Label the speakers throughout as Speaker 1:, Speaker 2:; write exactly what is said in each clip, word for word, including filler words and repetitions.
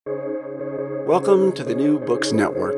Speaker 1: Welcome to the New Books Network.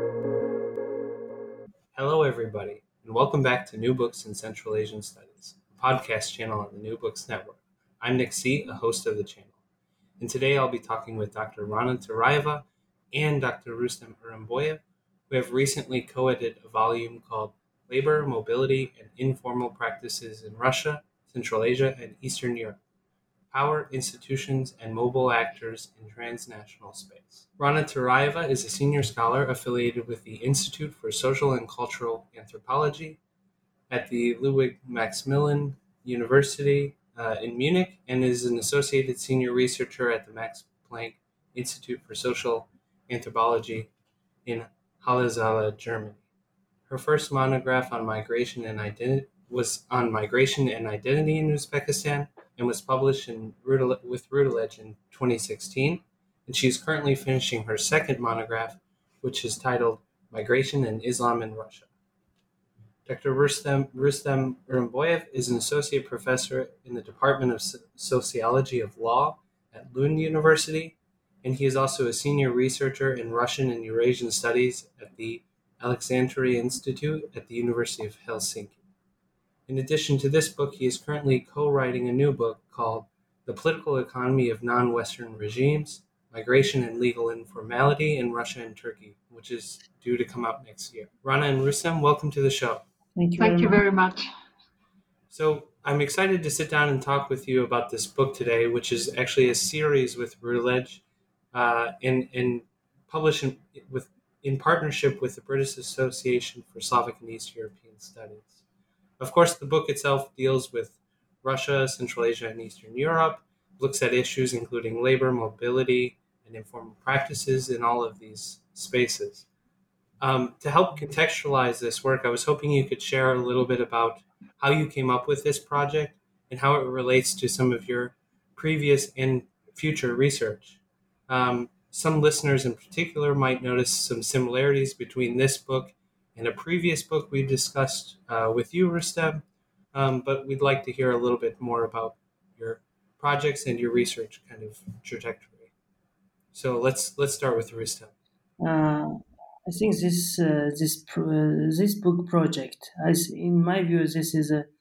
Speaker 2: Hello, everybody, and welcome back to New Books in Central Asian Studies, a podcast channel on the New Books Network. I'm Nick C., a host of the channel, and today I'll be talking with Doctor Rana Toraeva and Doctor Rustem Uramboyev, who have recently co-edited a volume called Labor, Mobility, and Informal Practices in Russia, Central Asia, and Eastern Europe. Power, Institutions, and Mobile Actors in Transnational Space. Rana Toraeva is a senior scholar affiliated with the Institute for Social and Cultural Anthropology at the Ludwig Maximilian University uh, in Munich and is an associated senior researcher at the Max Planck Institute for Social Anthropology in Halle-Saale, Germany. Her first monograph on migration and identity was on migration and identity in Uzbekistan and was published in Routledge, with Routledge in twenty sixteen. And she is currently finishing her second monograph, which is titled Migration and Islam in Russia. Doctor Rustem, Rustem Uramboyev is an associate professor in the Department of Sociology of Law at Lund University, and he is also a senior researcher in Russian and Eurasian Studies at the Alexandria Institute at the University of Helsinki. In addition to this book, he is currently co-writing a new book called The Political Economy of Non-Western Regimes, Migration and Legal Informality in Russia and Turkey, which is due to come out next year. Rana and Rustem, welcome to the show.
Speaker 3: Thank you,
Speaker 4: Thank
Speaker 3: very,
Speaker 4: you
Speaker 3: much.
Speaker 4: very much.
Speaker 2: So I'm excited to sit down and talk with you about this book today, which is actually a series with Routledge uh, and, and published in, with, in partnership with the British Association for Slavic and East European Studies. Of course, the book itself deals with Russia, Central Asia, and Eastern Europe, looks at issues including labor, mobility, and informal practices in all of these spaces. Um, to help contextualize this work, I was hoping you could share a little bit about how you came up with this project and how it relates to some of your previous and future research. Um, some listeners in particular might notice some similarities between this book and a previous book we discussed uh, with you, Rustem, um, but we'd like to hear a little bit more about your projects and your research kind of trajectory. So let's let's start with Rustem.
Speaker 3: Uh, I think this uh, this uh, this book project, as in my view, this is a,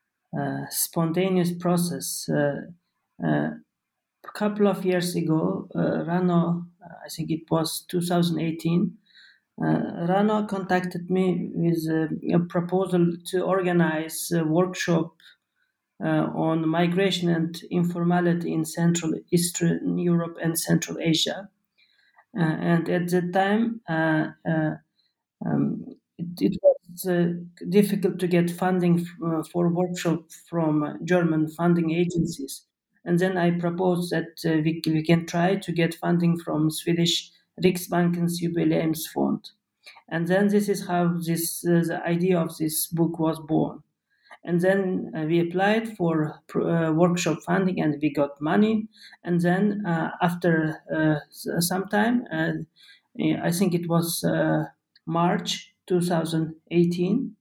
Speaker 3: a spontaneous process. Uh, uh, a couple of years ago, uh, Rano, I think it was two thousand eighteen. Uh, Rano contacted me with a, a proposal to organize a workshop uh, on migration and informality in Central Eastern Europe and Central Asia. Uh, and at that time, uh, uh, um, it, it was uh, difficult to get funding f- uh, for workshop from uh, German funding agencies. And then I proposed that uh, we, we can try to get funding from Swedish Riksbankens Jubileumsfond. And then this is how this uh, the idea of this book was born. And then uh, we applied for uh, workshop funding and we got money. And then uh, after uh, some time, uh, I think it was uh, March twenty eighteen,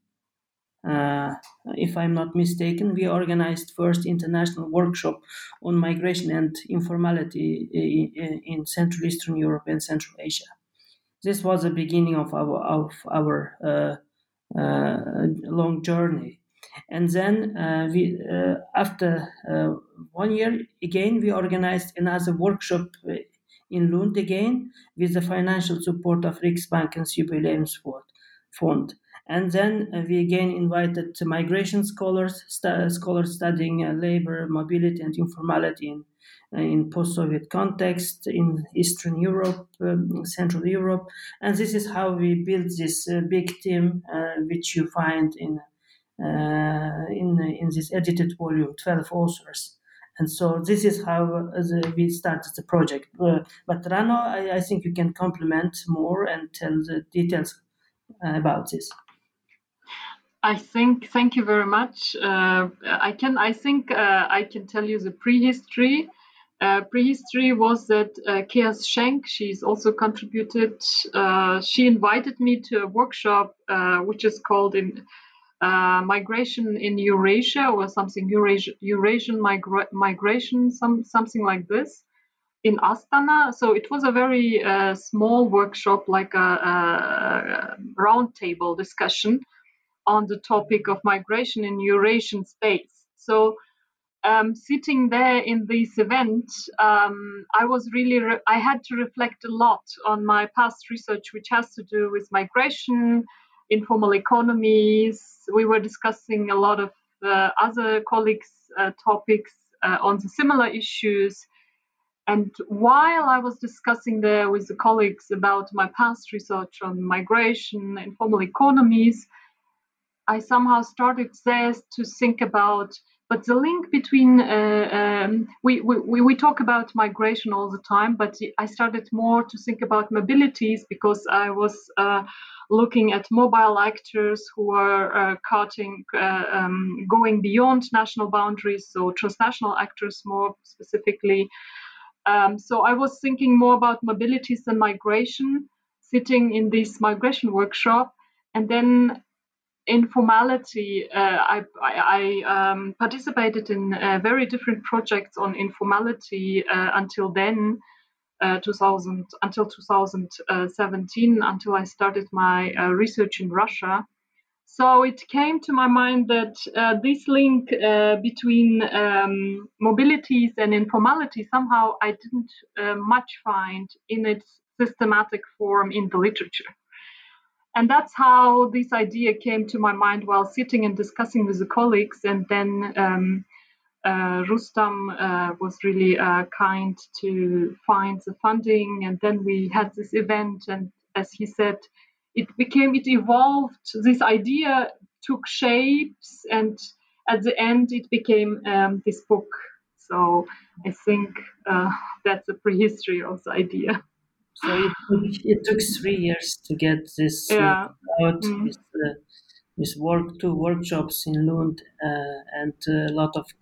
Speaker 3: uh, if I'm not mistaken, we organized first international workshop on migration and informality in, in Central Eastern Europe and Central Asia. This was the beginning of our of our uh, uh, long journey. And then uh, we, uh, after uh, one year, again, we organized another workshop uh, in Lund again with the financial support of Riksbankens Jubileumsfond. And then uh, we again invited migration scholars, st- scholars studying uh, labor, mobility, and informality in, uh, in post-Soviet context, in Eastern Europe, um, Central Europe. And this is how we built this uh, big team, uh, which you find in uh, in in this edited volume, twelve authors. And so this is how uh, the, we started the project. Uh, but Rano, I, I think you can complement more and tell the details uh, about this.
Speaker 4: I think, thank you very much. Uh, I can, I think uh, I can tell you the prehistory. Uh, prehistory was that uh, Keas Schenk, she's also contributed, uh, she invited me to a workshop uh, which is called in uh, Migration in Eurasia or something, Eurasia, Eurasian migra- migration, some, something like this. in Astana. So it was a very uh, small workshop, like a, a roundtable discussion on the topic of migration in Eurasian space. So um, sitting there in this event, um, I was really, re- I had to reflect a lot on my past research, which has to do with migration, informal economies. We were discussing a lot of uh, other colleagues' uh, topics uh, on the similar issues. And while I was discussing there with the colleagues about my past research on migration, informal economies, I somehow started there to think about, but the link between, uh, um, we, we, we talk about migration all the time, but I started more to think about mobilities because I was uh, looking at mobile actors who are uh, cutting, uh, um, going beyond national boundaries, so transnational actors more specifically. Um, so I was thinking more about mobilities and migration, sitting in this migration workshop, and then informality. Uh, I, I, I um, participated in uh, very different projects on informality uh, until then, uh, two thousand until two thousand seventeen, until I started my uh, research in Russia. So it came to my mind that uh, this link uh, between um, mobilities and informality somehow I didn't uh, much find in its systematic form in the literature. And that's how this idea came to my mind while sitting and discussing with the colleagues. And then um, uh, Rustam uh, was really uh, kind to find the funding. And then we had this event. And as he said, it became, it evolved, this idea took shapes, and at the end it became um, this book. So I think uh, that's a prehistory of the idea.
Speaker 3: So it, it took three years to get this
Speaker 4: yeah.
Speaker 3: uh, out
Speaker 4: Mm.
Speaker 3: with, uh, with work, two workshops in Lund uh, and a lot of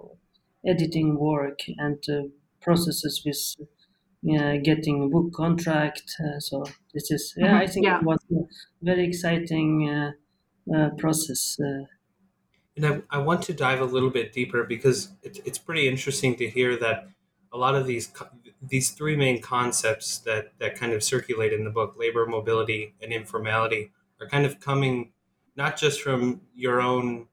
Speaker 3: co-editing work and uh, processes with uh, getting a book contract. Uh, so this is, yeah, I think
Speaker 4: yeah.
Speaker 3: it was a very exciting uh, uh, process. Uh,
Speaker 2: And I, I want to dive a little bit deeper because it, it's pretty interesting to hear that a lot of these these three main concepts that, that kind of circulate in the book, labor, mobility, and informality, are kind of coming not just from your own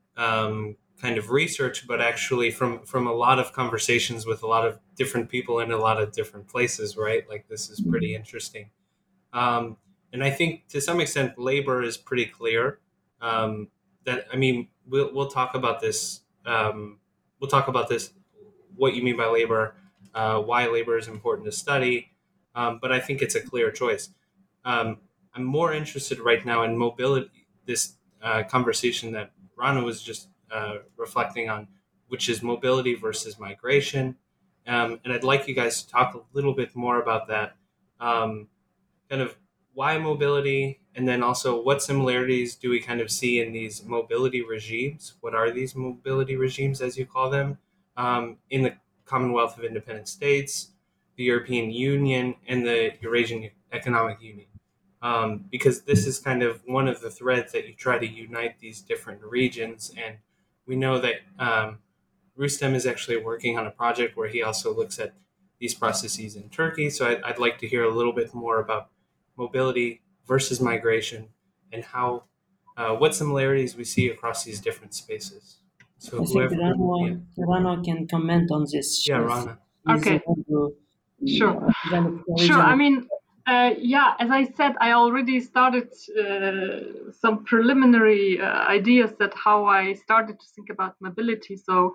Speaker 2: um, kind of research, but actually from, from a lot of conversations with a lot of different people in a lot of different places, right? Like, this is pretty interesting. Um, and I think to some extent, labor is pretty clear. Um, that, I mean, we'll, we'll talk about this. Um, we'll talk about this, what you mean by labor, uh, why labor is important to study. Um, but I think it's a clear choice. Um, I'm more interested right now in mobility, this uh, conversation that Rana was just uh, reflecting on, which is mobility versus migration. Um, and I'd like you guys to talk a little bit more about that. Um, kind of why mobility, and then also what similarities do we kind of see in these mobility regimes? What are these mobility regimes, as you call them, um, in the Commonwealth of Independent States, the European Union, and the Eurasian Economic Union? Um, because this is kind of one of the threads that you try to unite these different regions. And we know that um, Rustam is actually working on a project where he also looks at these processes in Turkey. So I'd, I'd like to hear a little bit more about mobility versus migration and how, uh, what similarities we see across these different spaces. So
Speaker 3: I
Speaker 2: whoever,
Speaker 3: think Rano,
Speaker 2: yeah.
Speaker 3: Rano can comment on this.
Speaker 2: Yeah, Rana.
Speaker 4: Okay.
Speaker 3: To,
Speaker 4: sure.
Speaker 3: Uh,
Speaker 4: sure. I mean, uh, yeah, as I said, I already started uh, some preliminary uh, ideas that how I started to think about mobility. So,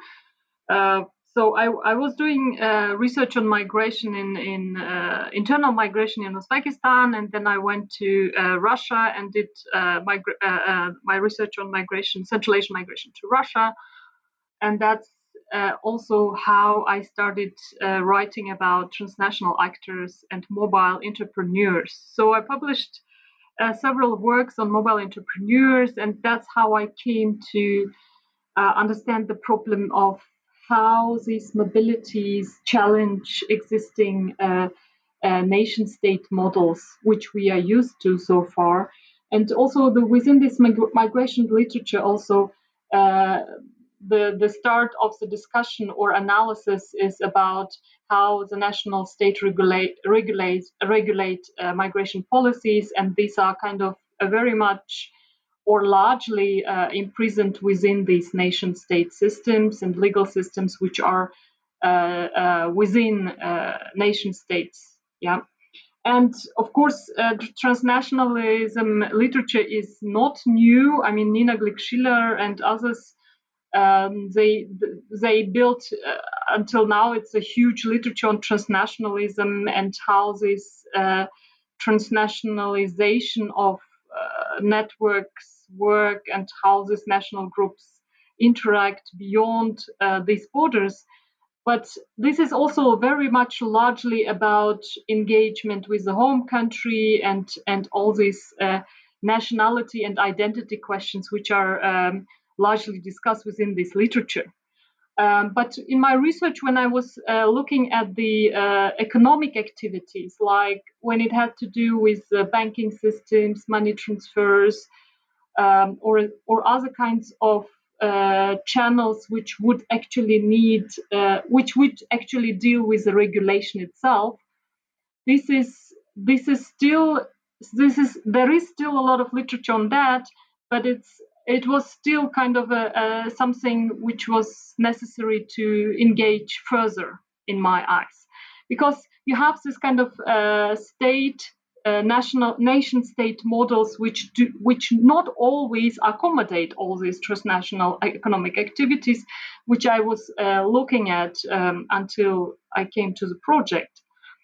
Speaker 4: uh, so I, I was doing uh, research on migration in in uh, internal migration in Uzbekistan, and then I went to uh, Russia and did uh, migra- uh, uh, my research on migration, Central Asian migration to Russia, and that's uh, also how I started uh, writing about transnational actors and mobile entrepreneurs. So I published uh, several works on mobile entrepreneurs, and that's how I came to uh, understand the problem of how these mobilities challenge existing uh, uh, nation-state models, which we are used to so far. And also the, within this mig- migration literature also, uh, the, the start of the discussion or analysis is about how the national state regulate regulate regulate uh, migration policies, and these are kind of a very much or largely uh, imprisoned within these nation state systems and legal systems which are uh, uh, within uh, nation states. Yeah. And of course, uh, transnationalism literature is not new. I mean, Nina Glick-Schiller and others, um, they they built uh, until now. It's a huge literature on transnationalism and how this uh, transnationalization of uh, networks work and how these national groups interact beyond uh, these borders. But this is also very much largely about engagement with the home country and, and all these uh, nationality and identity questions, which are um, largely discussed within this literature. Um, but in my research, when I was uh, looking at the uh, economic activities, like when it had to do with uh, banking systems, money transfers, um, or, or other kinds of Uh, channels which would actually need, uh, which would actually deal with the regulation itself. This is this is still this is there is still a lot of literature on that, but it's it was still kind of a, a something which was necessary to engage further in my eyes, because you have this kind of uh, state. Uh, national nation state models which do, which not always accommodate all these transnational economic activities, which I was uh, looking at um, until I came to the project.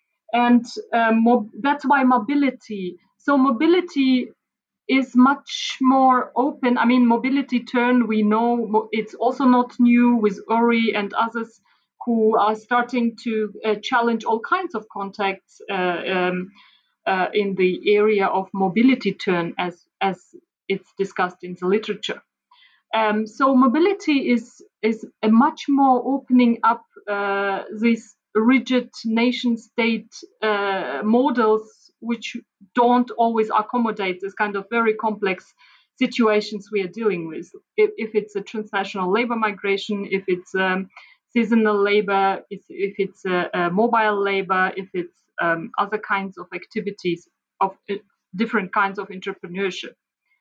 Speaker 4: And um, mob- that's why mobility. So mobility is much more open. I mean, mobility turn, we know it's also not new with Uri and others who are starting to uh, challenge all kinds of contacts uh, um, Uh, in the area of mobility turn, as as it's discussed in the literature. Um, so mobility is is a much more opening up uh, these rigid nation state uh, models, which don't always accommodate this kind of very complex situations we are dealing with. If, if it's a transnational labor migration, if it's um, seasonal labor, if, if it's a, a mobile labor, if it's Um, other kinds of activities of uh, different kinds of entrepreneurship.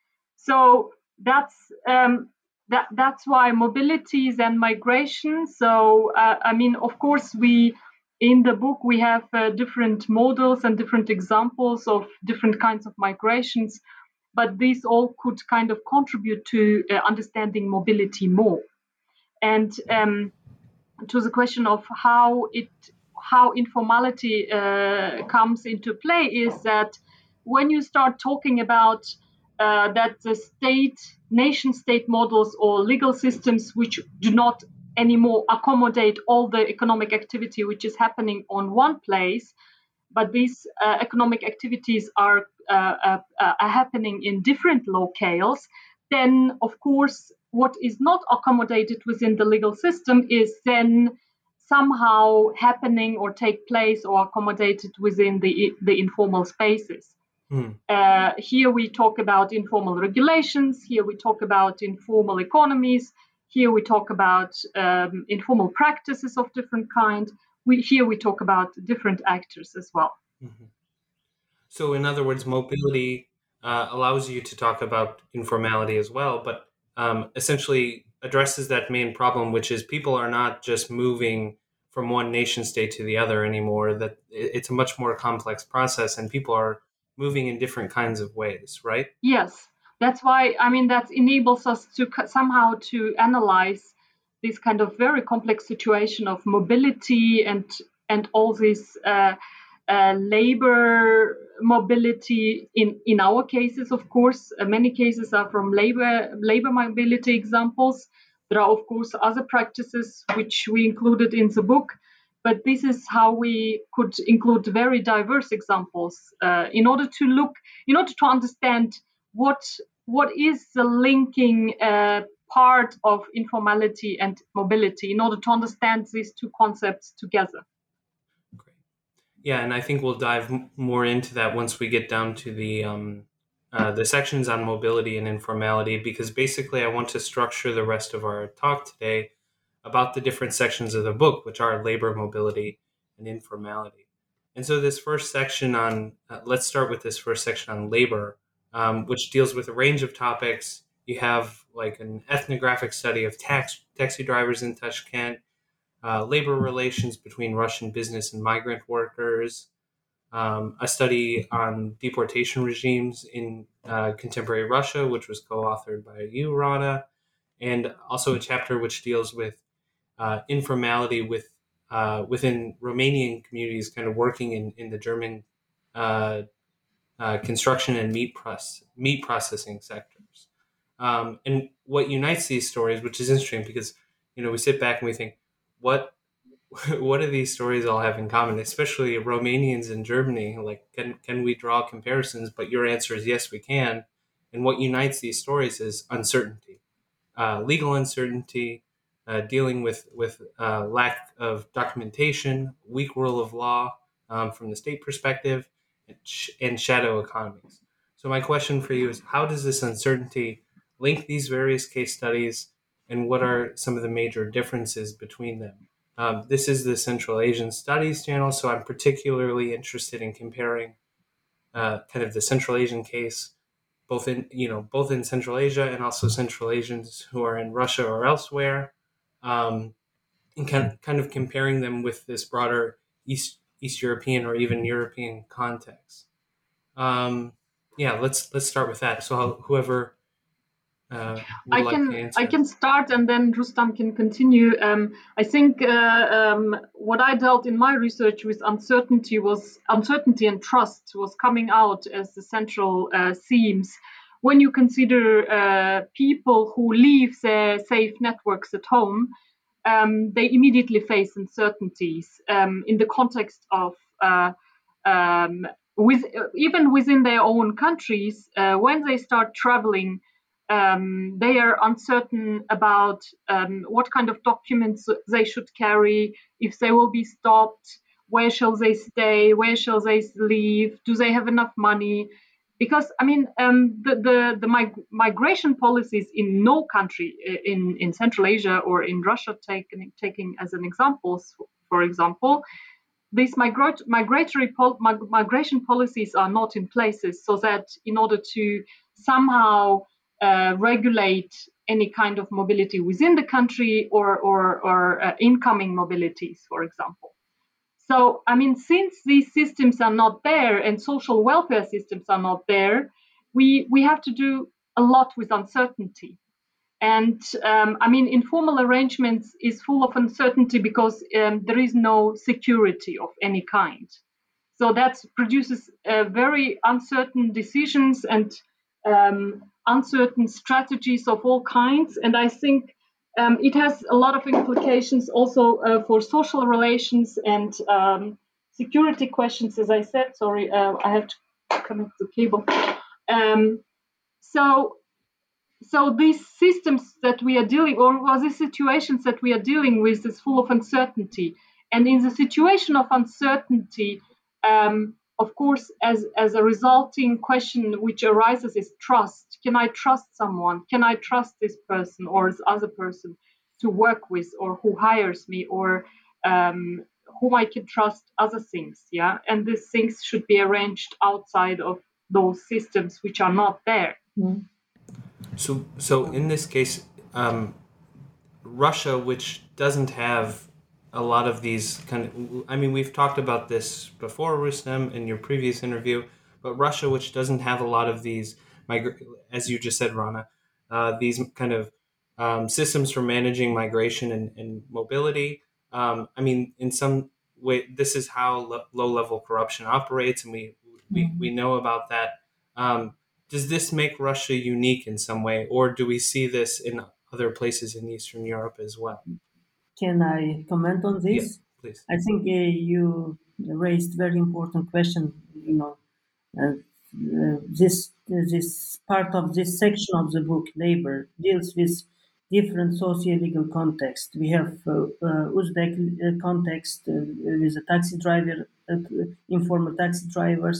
Speaker 4: So that's um, that that's why mobilities and migration. So uh, I mean, of course, we in the book we have uh, different models and different examples of different kinds of migrations, but these all could kind of contribute to uh, understanding mobility more. And um, to the question of how it how informality uh, comes into play is that when you start talking about uh, that the state, nation state models or legal systems which do not anymore accommodate all the economic activity which is happening on one place, but these uh, economic activities are, uh, uh, uh, are happening in different locales, then of course what is not accommodated within the legal system is then somehow happening or take place or accommodated within the the informal spaces. Mm. Uh, here we talk about informal regulations. Here we talk about informal economies. Here we talk about um, informal practices of different kind. We, here we talk about different actors as well.
Speaker 2: Mm-hmm. So in other words, mobility uh, allows you to talk about informality as well, but um, essentially addresses that main problem, which is people are not just moving from one nation state to the other anymore, that it's a much more complex process and people are moving in different kinds of ways, right?
Speaker 4: Yes, that's why, I mean, that enables us to somehow to analyze this kind of very complex situation of mobility and and all this uh, uh, labor mobility in, in our cases, of course. Uh, many cases are from labor labor mobility examples. There are, of course, other practices which we included in the book, but this is how we could include very diverse examples uh, in order to look, in order to understand what what is the linking uh, part of informality and mobility, in order to understand these two concepts together.
Speaker 2: Great. Yeah, and I think we'll dive m- more into that once we get down to the um, uh, the sections on mobility and informality, because basically I want to structure the rest of our talk today about the different sections of the book, which are labor, mobility, and informality. And so this first section on, uh, let's start with this first section on labor, um, which deals with a range of topics. You have like an ethnographic study of tax, taxi drivers in Tashkent, uh, labor relations between Russian business and migrant workers, um, a study on deportation regimes in uh, contemporary Russia, which was co-authored by you, Rana, and also a chapter which deals with uh, informality with uh, within Romanian communities, kind of working in, in the German uh, uh, construction and meat press meat processing sectors. Um, and what unites these stories, which is interesting, because you know we sit back and we think, what what do these stories all have in common, especially Romanians in Germany? Like, can can we draw comparisons? But your answer is yes, we can. And what unites these stories is uncertainty, uh, legal uncertainty, uh, dealing with with uh, lack of documentation, weak rule of law um, from the state perspective, and, sh- and shadow economies. So my question for you is, how does this uncertainty link these various case studies, and what are some of the major differences between them? Um, this is the Central Asian Studies channel, so I'm particularly interested in comparing uh, kind of the Central Asian case, both in you know both in Central Asia and also Central Asians who are in Russia or elsewhere, um, and kind kind of comparing them with this broader East East European or even European context. Um, yeah, let's let's start with that. So whoever uh, would
Speaker 4: I
Speaker 2: like to
Speaker 4: can
Speaker 2: answer.
Speaker 4: I can start and then Rustam can continue. Um, I think uh, um, what I dealt in my research with uncertainty was uncertainty and trust was coming out as the central uh, themes. When you consider uh, people who leave their safe networks at home, um, they immediately face uncertainties um, in the context of uh, um, with even within their own countries. Uh, when they start traveling, um, they are uncertain about um, what kind of documents they should carry, if they will be stopped, where shall they stay, where shall they live, do they have enough money? Because I mean, um, the the, the mig- migration policies in no country in, in Central Asia or in Russia, taking taking as an example, for example, these migra- migratory pol- mig- migration policies are not in places so that in order to somehow uh, regulate any kind of mobility within the country or or, or uh, incoming mobilities, for example. So, I mean, since these systems are not there and social welfare systems are not there, we, we have to do a lot with uncertainty. And um, I mean, informal arrangements is full of uncertainty because um, there is no security of any kind. So that produces uh, very uncertain decisions and um, uncertain strategies of all kinds. And I think um, it has a lot of implications also uh, for social relations and um, security questions. As I said, sorry, uh, I have to connect the cable. Um, so so these systems that we are dealing, or well, these situations that we are dealing with, is full of uncertainty. And in the situation of uncertainty, um, of course, as as a resulting question which arises is trust. Can I trust someone? Can I trust this person or this other person to work with, or who hires me, or um, whom I can trust other things? Yeah, and these things should be arranged outside of those systems which are not there.
Speaker 3: Mm.
Speaker 2: So, so in this case, um, Russia, which doesn't have a lot of these kind of, I mean, we've talked about this before, Rustam, in your previous interview, but Russia, which doesn't have a lot of these, migra- as you just said, Rana, uh, these kind of um, systems for managing migration and, and mobility. Um, I mean, in some way, this is how lo- low-level corruption operates, and we we, we know about that. Um, does this make Russia unique in some way, or do we see this in other places in Eastern Europe as well?
Speaker 3: Can I comment on
Speaker 2: Yeah,
Speaker 3: this?
Speaker 2: please.
Speaker 3: I think uh, you raised very important question. You know, uh, uh, this this part of this section of the book, labor, deals with different socio-legal context. We have uh, uh, Uzbek uh, context uh, with a taxi driver, uh, informal taxi drivers.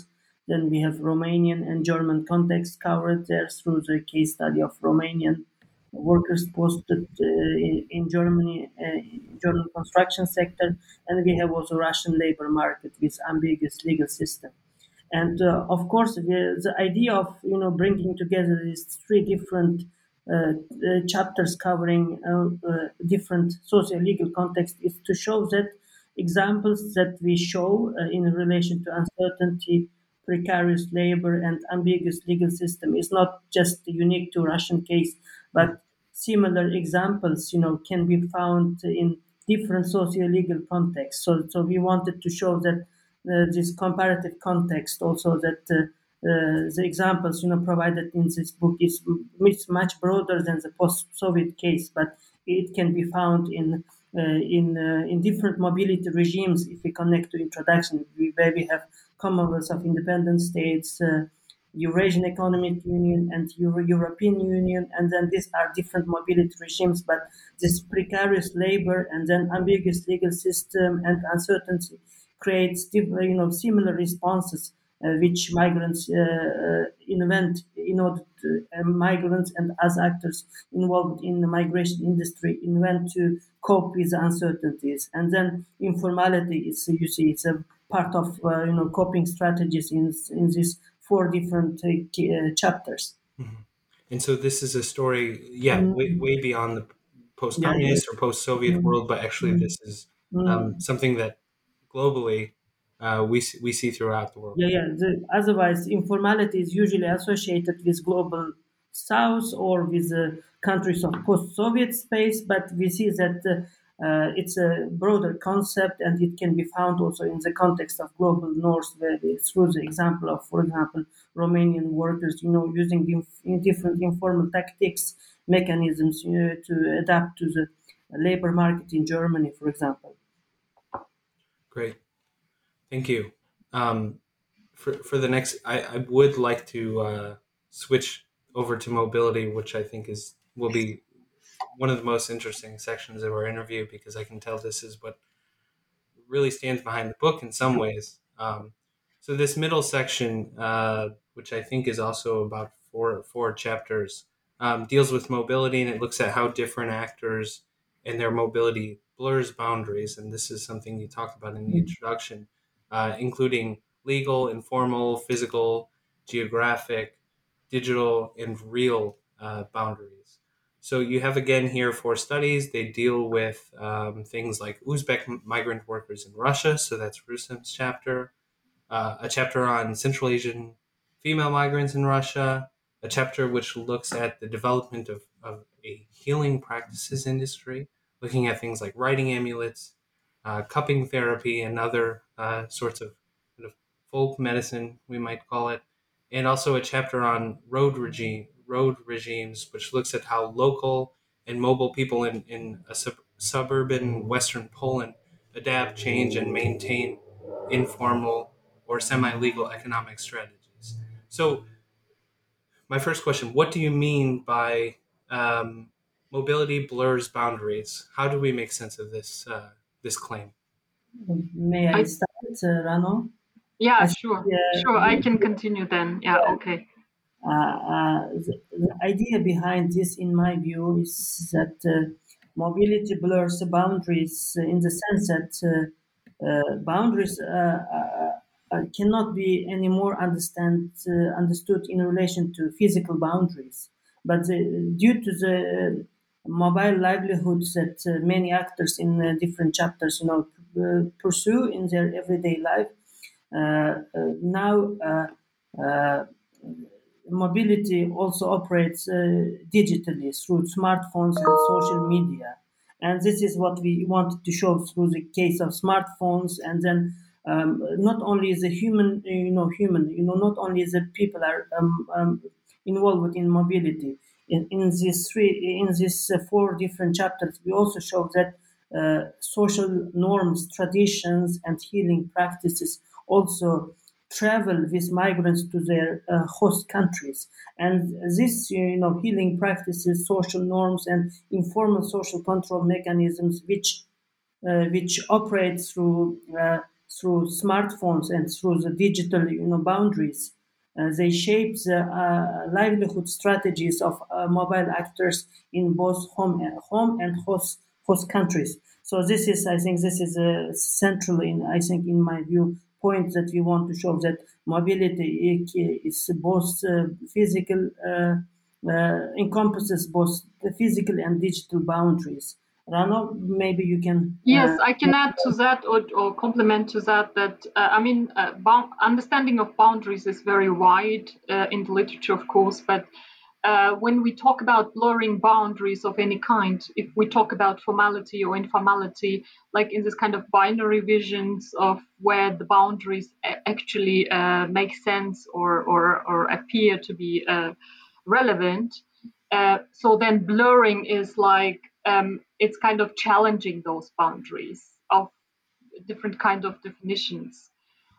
Speaker 3: Then we have Romanian and German context covered there through the case study of Romanian workers posted uh, in, in Germany, uh, German construction sector, and we have also Russian labor market with ambiguous legal system. And uh, of course, the, the idea of you know bringing together these three different uh, uh, chapters covering uh, uh, different socio-legal contexts is to show that examples that we show uh, in relation to uncertainty, precarious labor, and ambiguous legal system is not just unique to Russian case, but similar examples, you know, can be found in different socio-legal contexts. So, so we wanted to show that uh, this comparative context, also that uh, uh, the examples, you know, provided in this book is much broader than the post-Soviet case, but it can be found in uh, in uh, in different mobility regimes. If we connect to introduction, we, where we have Commonwealth of Independent States, uh, Eurasian Economic Union, and Euro- European Union, and then these are different mobility regimes, but this precarious labor and then ambiguous legal system and uncertainty creates you know similar responses uh, which migrants uh, uh, invent in order to uh, migrants and as actors involved in the migration industry invent to cope with the uncertainties. And then informality is, you see, it's a part of uh, you know coping strategies in in these four different uh, uh, chapters.
Speaker 2: Mm-hmm. And so this is a story, yeah, mm-hmm. way, way beyond the post-communist yeah, yeah. or post-Soviet mm-hmm. world, but actually mm-hmm. this is um, something that globally uh, we we see throughout the world.
Speaker 3: Yeah, yeah. The, otherwise, informality is usually associated with global South or with the countries of post-Soviet space, but we see that uh, uh, it's a broader concept, and it can be found also in the context of global North, where we, through the example of, for example, Romanian workers, you know, using the, different informal tactics, mechanisms you know, to adapt to the labor market in Germany, for example.
Speaker 2: Great. Thank you. Um, for for the next, I, I would like to uh, switch over to mobility, which I think is will be one of the most interesting sections of our interview, because I can tell this is what really stands behind the book in some ways. Um, so this middle section, uh, which I think is also about four four chapters, um, deals with mobility, and it looks at how different actors and their mobility blurs boundaries. And this is something you talked about in the introduction, uh, including legal, informal, physical, geographic, digital, and real uh, boundaries. So you have again here four studies. They deal with um, things like Uzbek migrant workers in Russia. So that's Rustam's chapter. Uh, a chapter on Central Asian female migrants in Russia. A chapter which looks at the development of, of a healing practices industry, looking at things like writing amulets, uh, cupping therapy, and other uh, sorts of, kind of folk medicine, we might call it. And also a chapter on road regime, road regimes, which looks at how local and mobile people in, in a sub- suburban Western Poland adapt, change, and maintain informal or semi-legal economic strategies. So my first question, what do you mean by um, mobility blurs boundaries? How do we make sense of this uh, this claim?
Speaker 3: May I, I start, uh, Rano?
Speaker 4: Yeah, I, sure. Uh, sure, I can continue then. Yeah, yeah. Okay.
Speaker 3: Uh, uh, the, the idea behind this, in my view, is that uh, mobility blurs the boundaries uh, in the sense that uh, uh, boundaries uh, uh, cannot be any more understand, uh, understood in relation to physical boundaries. But the, due to the mobile livelihoods that uh, many actors in uh, different chapters, you know, uh, pursue in their everyday life, uh, uh, now uh, uh, mobility also operates uh, digitally through smartphones and social media. And this is what we wanted to show through the case of smartphones. And then um, not only the human, you know, human, you know, not only the people are um, um, involved in mobility. In, in these three, in these uh, four different chapters, we also show that uh, social norms, traditions, and healing practices also travel with migrants to their uh, host countries. And this, you know, healing practices, social norms, and informal social control mechanisms, which uh, which operate through uh, through smartphones and through the digital, you know, boundaries. Uh, they shape the uh, livelihood strategies of uh, mobile actors in both home and home and host host countries. So this is, I think, this is a central in, I think, in my view, point that we want to show that mobility is both uh, physical, uh, uh, encompasses both the physical and digital boundaries. Rano, maybe you can.
Speaker 4: Yes,
Speaker 3: Uh,
Speaker 4: I can add to that or, or complement to that that uh, I mean, uh, bound, understanding of boundaries is very wide uh, in the literature, of course, but uh, when we talk about blurring boundaries of any kind, if we talk about formality or informality, like in this kind of binary visions of where the boundaries a- actually uh, make sense or, or, or appear to be uh, relevant, uh, so then blurring is like um, it's kind of challenging those boundaries of different kind of definitions.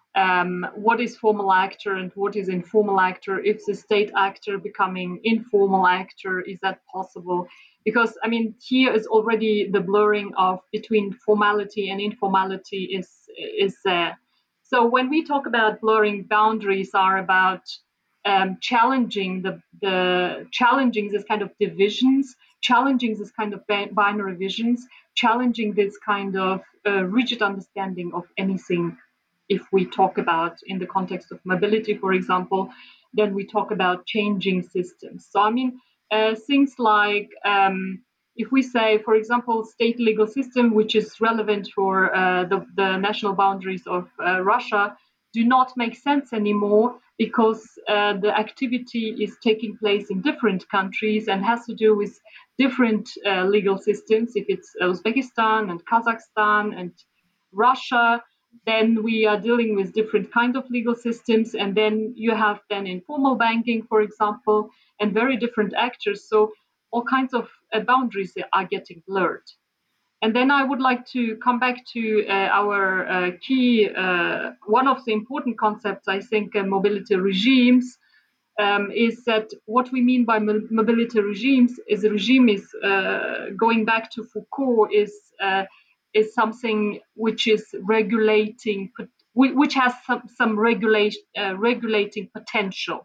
Speaker 4: Um, what is formal actor and what is informal actor? If the state actor becoming informal actor, is that possible? Because I mean, here is already the blurring of between formality and informality is is there. So when we talk about blurring boundaries, are about um, challenging the the challenging this kind of divisions, challenging this kind of binary visions, challenging this kind of uh, rigid understanding of anything. If we talk about in the context of mobility, for example, then we talk about changing systems. So I mean, uh, things like um, if we say, for example, state legal system, which is relevant for uh, the, the national boundaries of uh, Russia, do not make sense anymore because uh, the activity is taking place in different countries and has to do with different uh, legal systems. If it's Uzbekistan and Kazakhstan and Russia, then we are dealing with different kind of legal systems, and then you have then informal banking, for example, and very different actors. So all kinds of uh, boundaries are getting blurred. And then I would like to come back to uh, our uh, key, uh, one of the important concepts, I think, uh, mobility regimes, um, is that what we mean by mo- mobility regimes is a regime is, uh, going back to Foucault, is uh, is something which is regulating, which has some, some regulation, uh, regulating potential.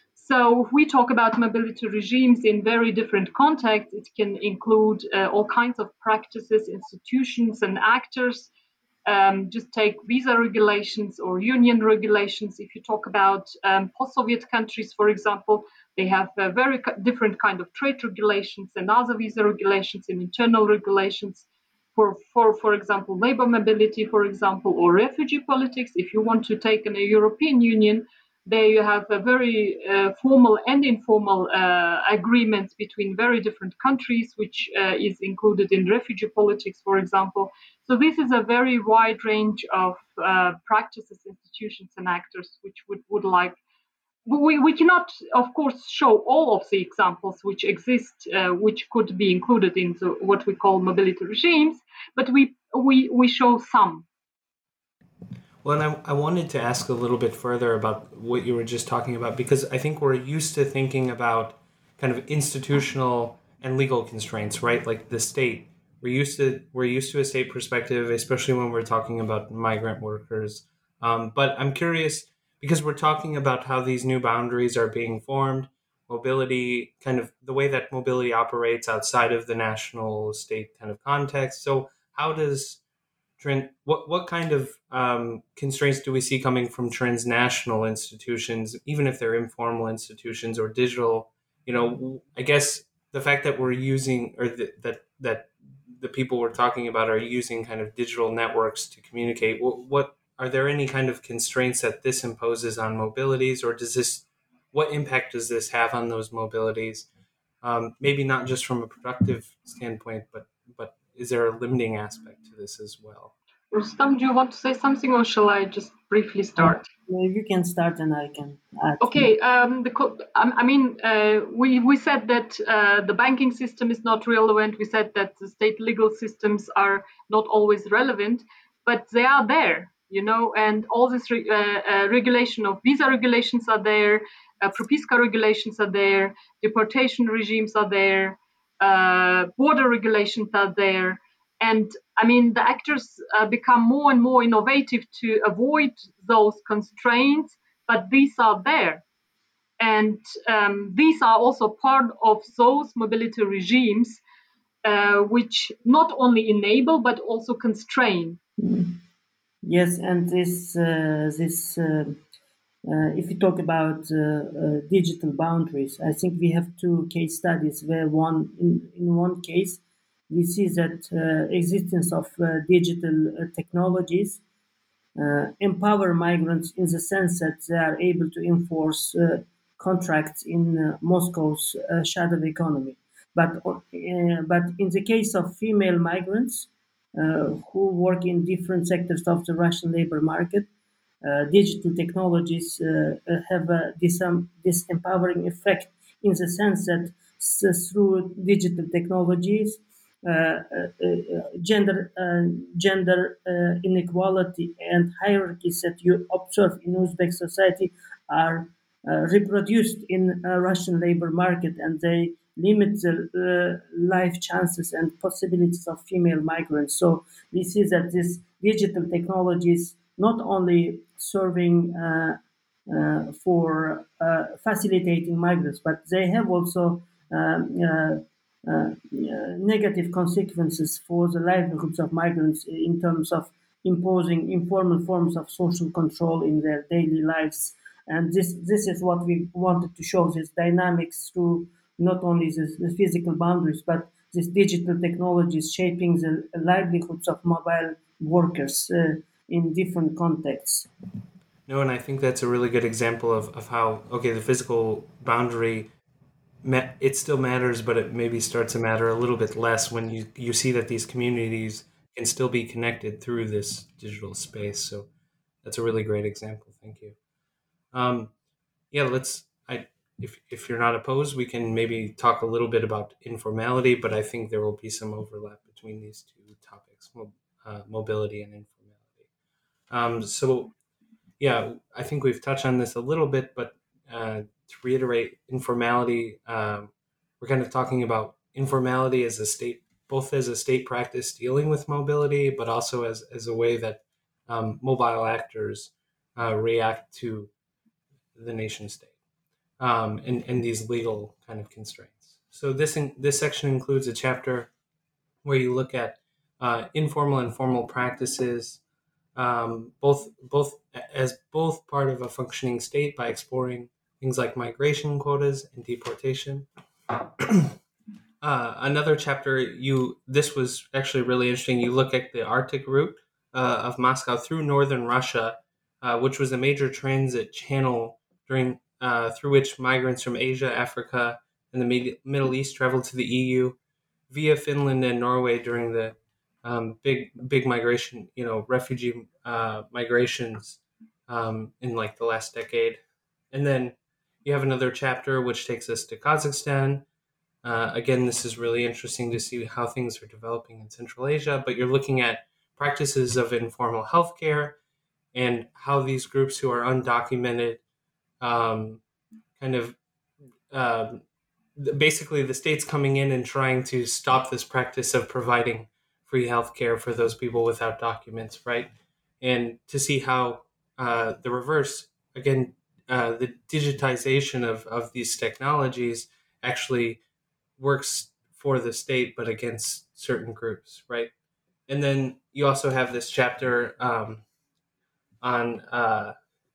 Speaker 4: So if we talk about mobility regimes in very different contexts, it can include uh, all kinds of practices, institutions, and actors. Um, just take visa regulations or union regulations. If you talk about um, post-Soviet countries, for example, they have uh, very different kind of trade regulations and other visa regulations and internal regulations. For, for, for example, labor mobility, for example, or refugee politics. If you want to take in a European Union, there you have a very uh, formal and informal uh, agreements between very different countries, which uh, is included in refugee politics, for example. So this is a very wide range of uh, practices, institutions, and actors which would, would like. We, we cannot, of course, show all of the examples which exist, uh, which could be included into what we call mobility regimes, but we we, we show some.
Speaker 2: Well, and I, I wanted to ask a little bit further about what you were just talking about, because I think we're used to thinking about kind of institutional and legal constraints, right? Like the state. We're used to we're used to a state perspective, especially when we're talking about migrant workers. Um, but I'm curious, because we're talking about how these new boundaries are being formed, mobility, kind of the way that mobility operates outside of the national state kind of context. So how does Trent, what what kind of um, constraints do we see coming from transnational institutions, even if they're informal institutions or digital? You know, I guess the fact that we're using, or the, that that the people we're talking about are using kind of digital networks to communicate. What, what are there any kind of constraints that this imposes on mobilities, or does this? What impact does this have on those mobilities? Um, maybe not just from a productive standpoint, but but is there a limiting aspect to this as well?
Speaker 4: Rustam, do you want to say something, or shall I just briefly start?
Speaker 3: Maybe you can start and I can add.
Speaker 4: Okay, um, the, I mean, uh, we, we said that uh, the banking system is not relevant. We said that the state legal systems are not always relevant, but they are there, you know, and all this re- uh, uh, regulation of visa regulations are there, uh, Propiska regulations are there, deportation regimes are there, uh, border regulations are there. And I mean, the actors uh, become more and more innovative to avoid those constraints, but these are there. And um, these are also part of those mobility regimes uh, which not only enable but also constrain.
Speaker 3: Mm. Yes, and this uh, this uh, uh, if you talk about uh, uh, digital boundaries, I think we have two case studies where one in, in one case we see that uh, existence of uh, digital uh, technologies uh, empower migrants in the sense that they are able to enforce uh, contracts in uh, Moscow's uh, shadow economy. But, uh, but in the case of female migrants uh, who work in different sectors of the Russian labor market, uh, digital technologies uh, uh, have uh, this, um, this empowering effect in the sense that s- through digital technologies, uh, uh, uh, gender uh, gender uh, inequality and hierarchies that you observe in Uzbek society are uh, reproduced in uh, Russian labor market, and they limit the uh, life chances and possibilities of female migrants. So we see that these digital technologies not only serving uh, uh, for uh, facilitating migrants, but they have also um, uh, uh, uh, negative consequences for the livelihoods of migrants in terms of imposing informal forms of social control in their daily lives. And this, this is what we wanted to show, this dynamics through not only the, the physical boundaries, but this digital technologies shaping the livelihoods of mobile workers uh, in different contexts.
Speaker 2: No, and I think that's a really good example of, of how, okay, the physical boundary, it still matters, but it maybe starts to matter a little bit less when you, you see that these communities can still be connected through this digital space. So that's a really great example. Thank you. Um, yeah, let's, I, if, if you're not opposed, we can maybe talk a little bit about informality, but I think there will be some overlap between these two topics, uh, mobility and informality. Um, so yeah, I think we've touched on this a little bit, but uh, to reiterate, informality, um, we're kind of talking about informality as a state, both as a state practice dealing with mobility, but also as, as a way that um, mobile actors uh, react to the nation state um, and, and these legal kind of constraints. So this in, this section includes a chapter where you look at uh, informal and formal practices, um, both both as both part of a functioning state by exploring things like migration quotas and deportation. uh, another chapter, you this was actually really interesting. You look at the Arctic route uh, of Moscow through northern Russia, uh, which was a major transit channel during uh, through which migrants from Asia, Africa, and the Mid- Middle East traveled to the E U via Finland and Norway during the um, big big migration, you know, refugee uh, migrations um, in like the last decade. And then you have another chapter which takes us to Kazakhstan. Uh, again, this is really interesting to see how things are developing in Central Asia, but you're looking at practices of informal healthcare and how these groups who are undocumented um, kind of um, basically the state's coming in and trying to stop this practice of providing free healthcare for those people without documents, right? And to see how uh, the reverse, again, uh, the digitization of, of these technologies actually works for the state, but against certain groups, right? And then you also have this chapter um, on, uh,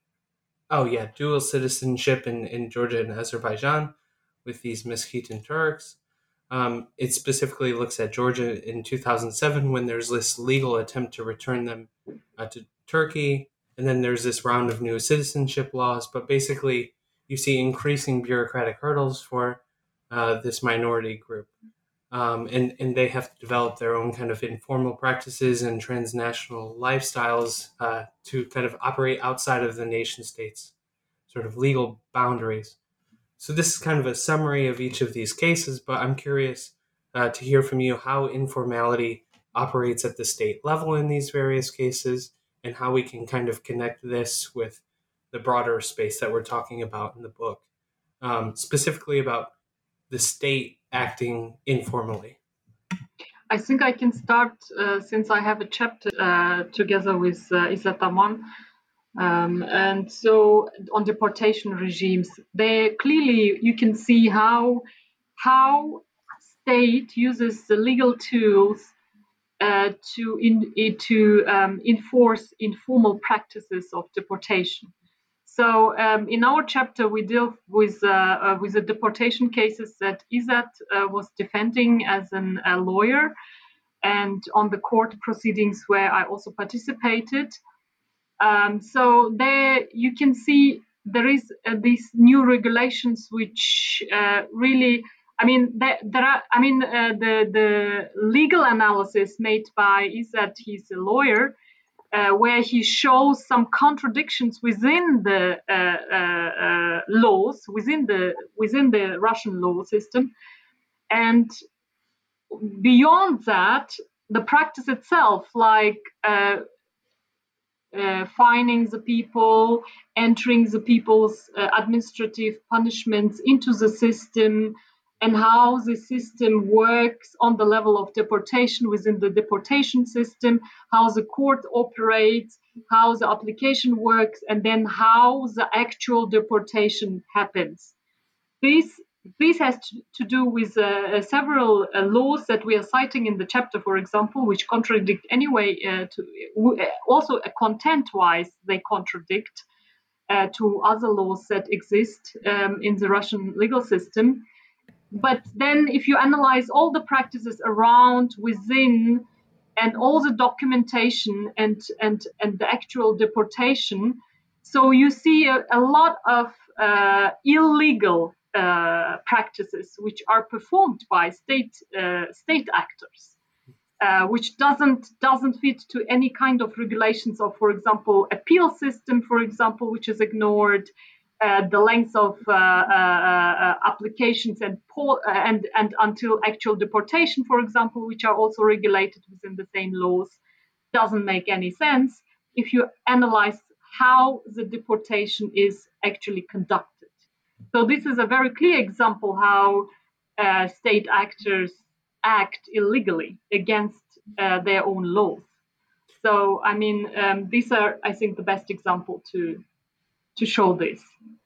Speaker 2: oh yeah, dual citizenship in, in Georgia and Azerbaijan with these Meskhetian Turks. Um, it specifically looks at Georgia in two thousand seven when there's this legal attempt to return them uh, to Turkey. And then there's this round of new citizenship laws. But basically, you see increasing bureaucratic hurdles for uh, this minority group. Um, and, and they have to develop their own kind of informal practices and transnational lifestyles uh, to kind of operate outside of the nation state's sort of legal boundaries. So this is kind of a summary of each of these cases, but I'm curious uh, to hear from you how informality operates at the state level in these various cases and how we can kind of connect this with the broader space that we're talking about in the book, um, specifically about the state acting informally.
Speaker 4: I think I can start uh, since I have a chapter uh, together with uh, Izzat Aman. Um, and so on deportation regimes, they clearly you can see how how state uses the legal tools uh, to in, to um, enforce informal practices of deportation. So um, in our chapter, we deal with uh, uh, with the deportation cases that Izzat uh, was defending as an, a lawyer, and on the court proceedings where I also participated. Um, so there you can see there is uh, these new regulations which uh, really, I mean, there, there are, I mean, uh, the the legal analysis made by Izzat, he's a lawyer, uh, where he shows some contradictions within the uh, uh, uh, laws, within the within the Russian law system, and beyond that, the practice itself, like. Uh, Uh, fining the people, entering the people's uh, administrative punishments into the system, and how the system works on the level of deportation within the deportation system, how the court operates, how the application works, and then how the actual deportation happens. This this has to, to do with uh, several uh, laws that we are citing in the chapter, for example, which contradict anyway, uh, to, uh, also uh, content-wise, they contradict uh, to other laws that exist um, in the Russian legal system. But then if you analyze all the practices around, within, and all the documentation and, and, and the actual deportation, so you see a, a lot of uh, illegal Uh, practices which are performed by state uh, state actors, uh, which doesn't doesn't fit to any kind of regulations of, for example, appeal system, for example, which is ignored, uh, the length of uh, uh, uh, applications and po- and and until actual deportation, for example, which are also regulated within the same laws, doesn't make any sense if you analyze how the deportation is actually conducted. So this is a very clear example how uh, state actors act illegally against uh, their own laws. So, I mean, um, these are, I think, the best example to to show this.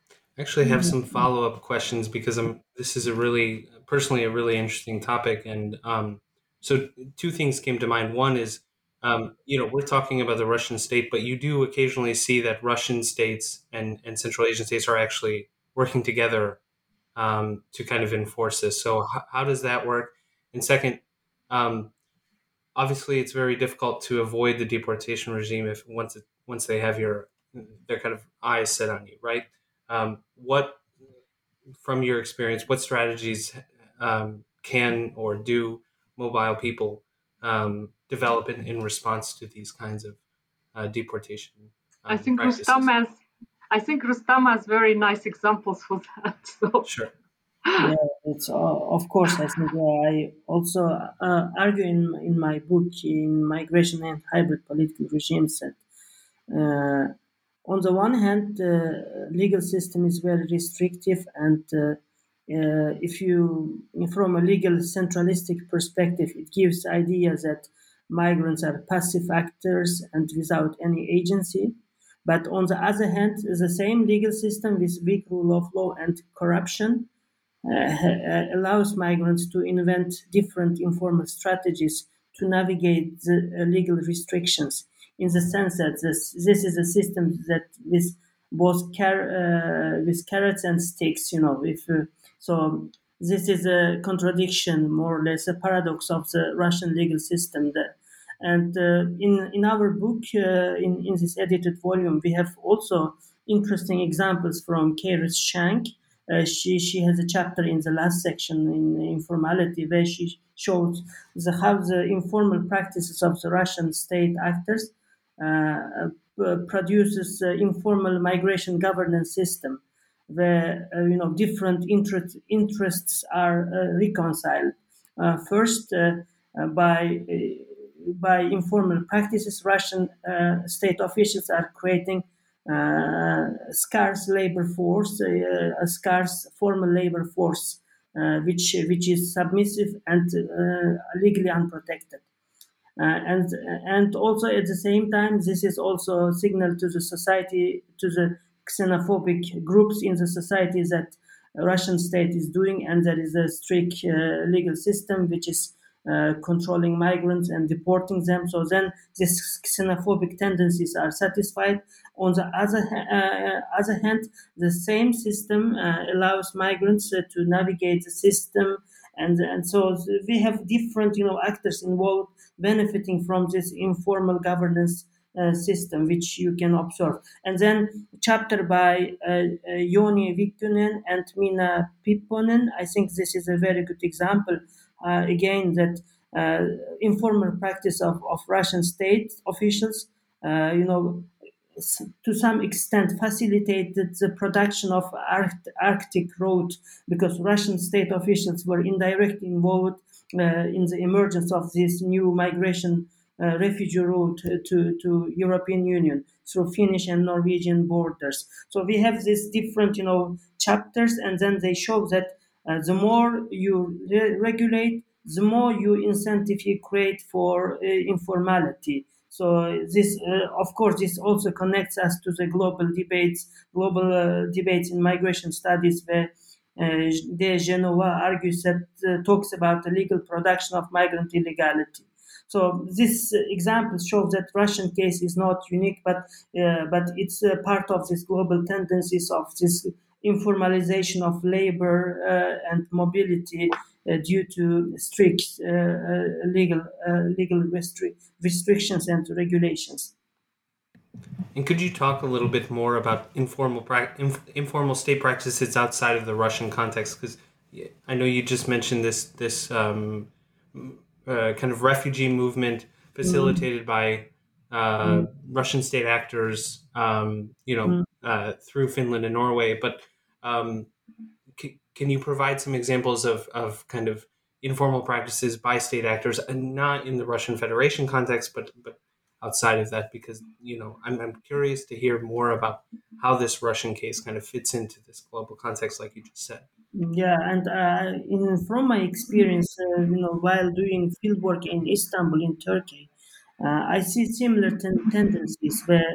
Speaker 2: I actually have some follow-up questions because I'm. This is a really, personally, a really interesting topic, and um, so two things came to mind. One is, um, you know, we're talking about the Russian state, but you do occasionally see that Russian states and and Central Asian states are actually working together um, to kind of enforce this. So h- how does that work? And second, um, obviously, it's very difficult to avoid the deportation regime if once it, once they have your their kind of eyes set on you, right? Um, what, from your experience, what strategies um, can or do mobile people um, develop in, in response to these kinds of uh, deportation um,
Speaker 4: I think
Speaker 2: practices?
Speaker 4: Rustam has I think Rustam has very nice examples for that. So.
Speaker 2: Sure.
Speaker 3: Yeah, it's uh, of course. I think uh, I also uh, argue in in my book in Migration and Hybrid Political Regimes that uh, on the one hand, the legal system is very restrictive, and uh, uh, if you, from a legal centralistic perspective, it gives idea that migrants are passive actors and without any agency. But on the other hand, the same legal system with weak rule of law and corruption uh, allows migrants to invent different informal strategies to navigate the uh, legal restrictions, in the sense that this, this is a system that with both car- uh, with carrots and sticks, you know. If uh, so, this is a contradiction, more or less a paradox of the Russian legal system. That, and uh, in in our book, uh, in in this edited volume, we have also interesting examples from Keris Shank. Uh, she she has a chapter in the last section in informality where she shows the, how the informal practices of the Russian state actors uh, uh, produces uh, informal migration governance system where uh, you know different interest, interests are uh, reconciled. Uh, first, uh, uh, by uh, by informal practices, Russian uh, state officials are creating Uh, scarce labor force, uh, a scarce formal labor force uh, which which is submissive and uh, legally unprotected. Uh, and and also at the same time, this is also a signal to the society, to the xenophobic groups in the society, that Russian state is doing, and there is a strict uh, legal system which is uh, controlling migrants and deporting them. So then these xenophobic tendencies are satisfied. On the other, uh, other hand, the same system uh, allows migrants uh, to navigate the system, and and so we have different, you know, actors involved benefiting from this informal governance uh, system, which you can observe. And then chapter by uh, uh, Joni Vikkunen and Minna Pipponen, I think this is a very good example, uh, again, that uh, informal practice of, of Russian state officials, uh, you know, to some extent facilitated the production of Arct- Arctic route, because Russian state officials were indirectly involved uh, in the emergence of this new migration uh, refugee route to, to European Union through Finnish and Norwegian borders. So we have these different, you know, chapters, and then they show that uh, the more you re- regulate, the more you incentive you create for uh, informality. So this, uh, of course, this also connects us to the global debates, global uh, debates in migration studies, where uh, De Genova argues that uh, talks about the legal production of migrant illegality. So this uh, example shows that Russian case is not unique, but uh, but it's uh, part of this global tendencies of this informalization of labor uh, and mobility uh, due to strict uh, uh, legal uh, legal restri- restrictions and regulations.
Speaker 2: And could you talk a little bit more about informal pra- inf- informal state practices outside of the Russian context? Because I know you just mentioned this this um, uh, kind of refugee movement facilitated mm. by uh, mm. Russian state actors, um, you know, mm. uh, through Finland and Norway. But um, c- can you provide some examples of, of kind of informal practices by state actors, and not in the Russian Federation context, but but outside of that? Because, you know, I'm I'm curious to hear more about how this Russian case kind of fits into this global context, like you just said.
Speaker 3: Yeah, and uh, in, from my experience, uh, you know, while doing fieldwork in Istanbul, in Turkey, uh, I see similar ten- tendencies where,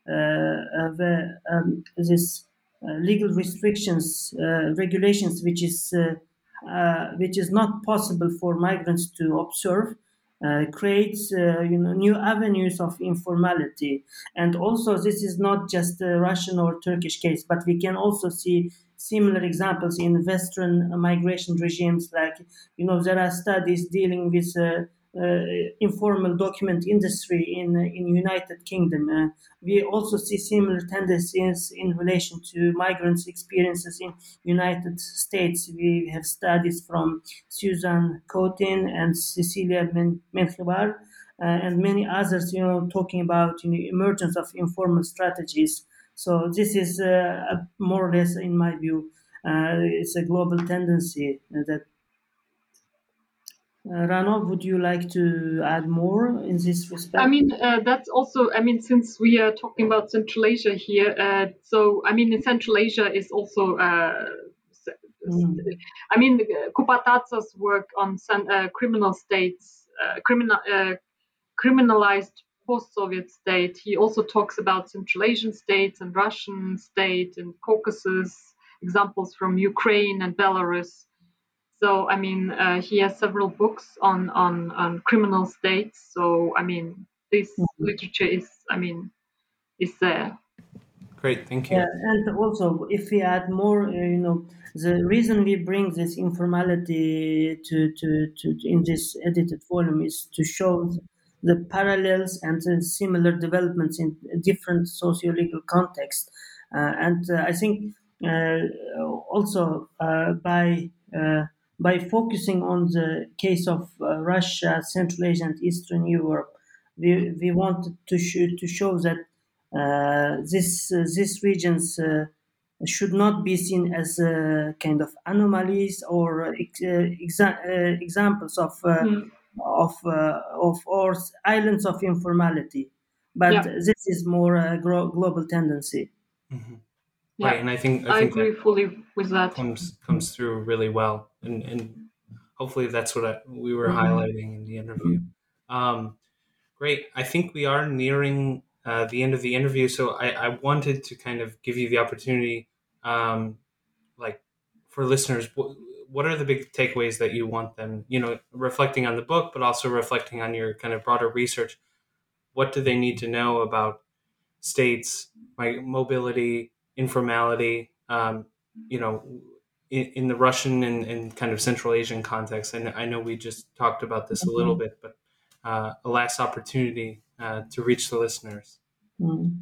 Speaker 3: uh, uh, where um, this uh, legal restrictions, uh, regulations, which is uh, uh, which is not possible for migrants to observe, uh, creates uh, you know new avenues of informality. And also, this is not just a Russian or Turkish case, but we can also see similar examples in Western migration regimes. Like, you know, there are studies dealing with uh, uh, informal document industry in in United Kingdom. Uh, we also see similar tendencies in relation to migrants' experiences in United States. We have studies from Susan Cotin and Cecilia Menjivar uh, and many others, you know, talking about, you know, emergence of informal strategies. So this is uh, more or less, in my view, uh, it's a global tendency that. Uh, Rano, would you like to add more in this respect?
Speaker 4: I mean, uh, that's also, I mean, since we are talking about Central Asia here, uh, so, I mean, in Central Asia is also, uh, mm. I mean, Kupatatsa's work on uh, criminal states, uh, criminal, uh, criminalized post-Soviet state. He also talks about Central Asian states and Russian state and Caucasus, examples from Ukraine and Belarus. So, I mean, uh, he has several books on, on, on criminal states. So, I mean, this mm-hmm. literature is, I mean, is there.
Speaker 2: Great, thank you.
Speaker 3: Yeah, and also, if we add more, uh, you know, the reason we bring this informality to, to, to in this edited volume is to show the parallels and the similar developments in different socio-legal contexts. Uh, and uh, I think uh, also uh, by uh, by focusing on the case of uh, Russia, Central Asia, and Eastern Europe, we we wanted to sh- to show that uh, this uh, these regions uh, should not be seen as uh, kind of anomalies or uh, exa- uh, examples of. Uh, mm. of uh, of or islands of informality, but yeah. This is more a gro- global tendency.
Speaker 2: Mm-hmm.
Speaker 4: Yeah.
Speaker 2: Right, and I think I,
Speaker 4: I
Speaker 2: think
Speaker 4: agree
Speaker 2: that
Speaker 4: fully with that.
Speaker 2: comes comes through really well, and and hopefully that's what I, we were
Speaker 3: Mhm.
Speaker 2: highlighting in the interview. Um, great. I think we are nearing uh, the end of the interview, so I, I wanted to kind of give you the opportunity, um, like for listeners, what, what are the big takeaways that you want them, you know, reflecting on the book, but also reflecting on your kind of broader research? What do they need to know about states, like mobility, informality, um, you know, in, in the Russian and, and kind of Central Asian context? And I know we just talked about this a little
Speaker 3: Mhm.
Speaker 2: bit, but uh, a last opportunity uh, to reach the listeners.
Speaker 3: Mm.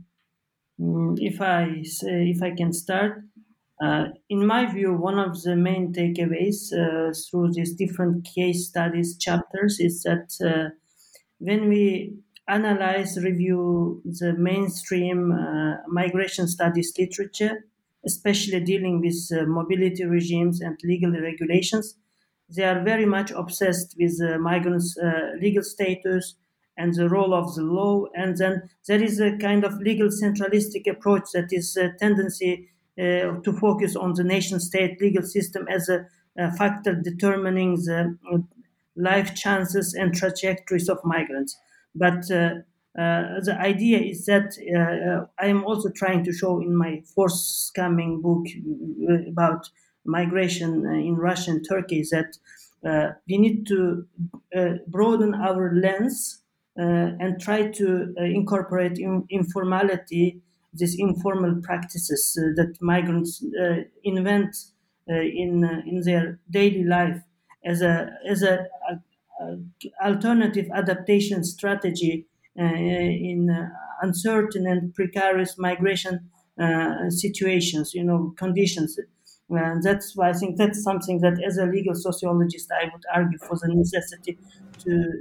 Speaker 3: Mm, If I say, if I can start, uh, in my view, one of the main takeaways uh, through these different case studies chapters is that uh, when we analyze, review the mainstream uh, migration studies literature, especially dealing with uh, mobility regimes and legal regulations, they are very much obsessed with uh, migrants' uh, legal status and the role of the law. And then there is a kind of legal centralistic approach that is a tendency uh, to focus on the nation state legal system as a, a factor determining the uh, life chances and trajectories of migrants. But uh, uh, the idea is that uh, uh, I am also trying to show in my forthcoming book uh, about migration uh, in Russia and Turkey is that uh, we need to uh, broaden our lens uh, and try to uh, incorporate in, informality, these informal practices uh, that migrants uh, invent uh, in uh, in their daily life as a as a, a, a alternative adaptation strategy uh, in uh, uncertain and precarious migration uh, situations, you know, conditions. And that's why I think that's something that, as a legal sociologist, I would argue for the necessity to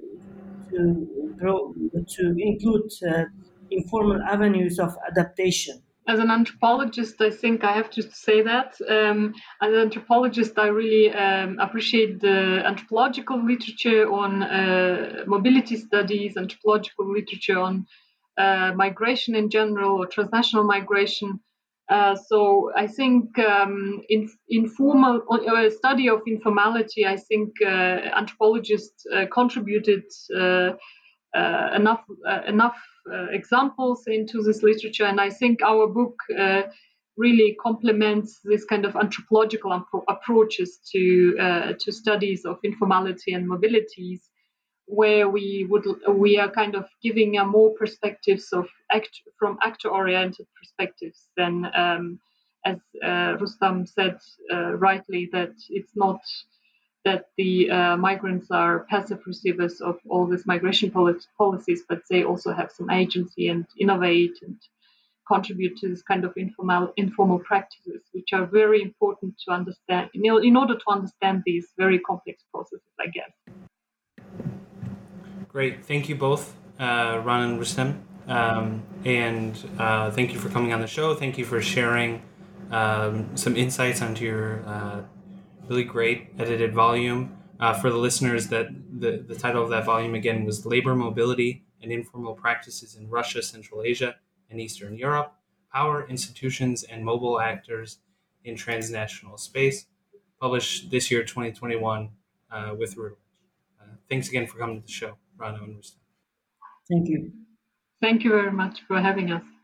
Speaker 3: to grow to include uh, informal avenues of adaptation.
Speaker 4: As an anthropologist, I think I have to say that. Um, as an anthropologist, I really um, appreciate the anthropological literature on uh, mobility studies, anthropological literature on uh, migration in general or transnational migration. Uh, so I think um, in, informal uh, study of informality, I think uh, anthropologists uh, contributed uh, uh, enough uh, enough uh, examples into this literature, and I think our book uh, really complements this kind of anthropological appro- approaches to uh, to studies of informality and mobilities, where we would we are kind of giving a more perspectives of act from actor oriented perspectives than um, as uh, Rustam said uh, rightly, that it's not that the uh, migrants are passive receivers of all these migration poli- policies, but they also have some agency and innovate and contribute to this kind of informal informal practices, which are very important to understand in, in order to understand these very complex processes, I guess.
Speaker 2: Great. Thank you both, uh, Ron and Rustem. Um, and uh, thank you for coming on the show. Thank you for sharing um, some insights onto your uh, really great edited volume. Uh, for the listeners, that the, the title of that volume again was Labor Mobility and Informal Practices in Russia, Central Asia, and Eastern Europe, Power, Institutions, and Mobile Actors in Transnational Space, published this year, twenty twenty-one, uh, with Routledge. Uh, thanks again for coming to the show, Rana and Rustam.
Speaker 3: Thank you.
Speaker 4: Thank you very much for having us.